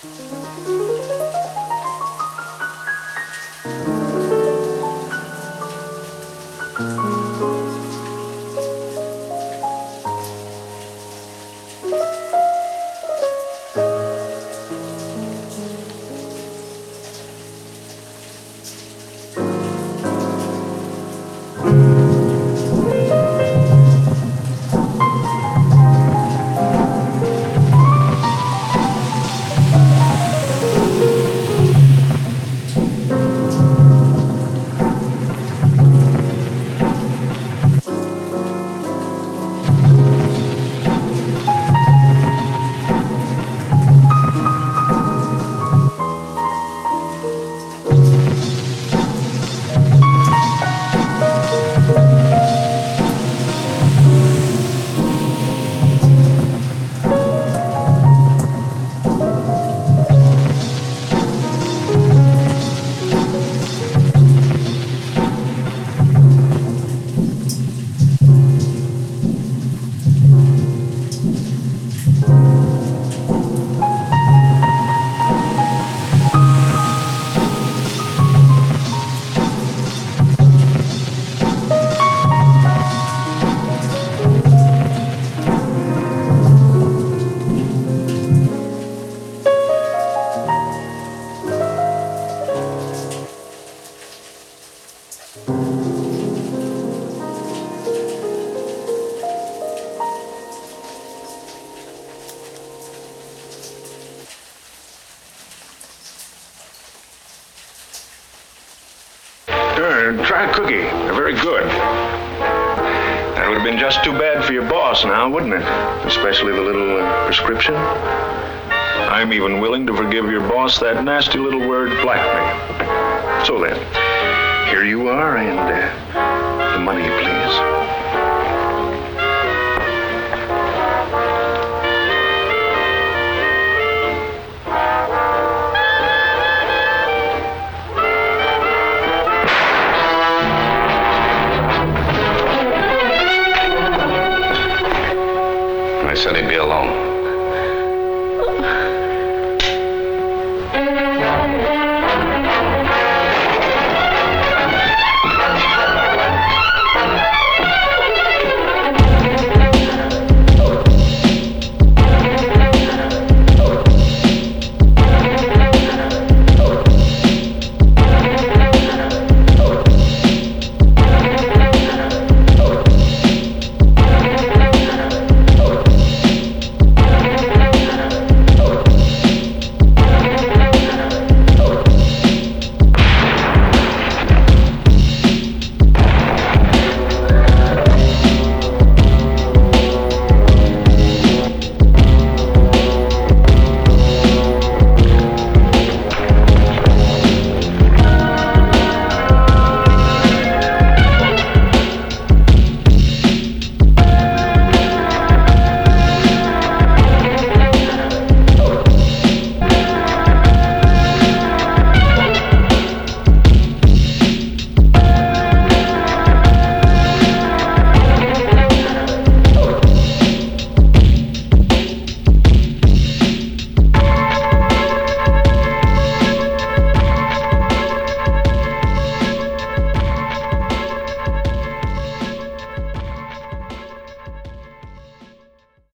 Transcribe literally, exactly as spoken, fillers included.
Sure, try a cookie. They're very good. That would have been just too bad for your boss now, wouldn't it? Especially the little uh, prescription. I'm even willing to forgive your boss that nasty little word, blackmail. So then, here you are, and uh, the money, please.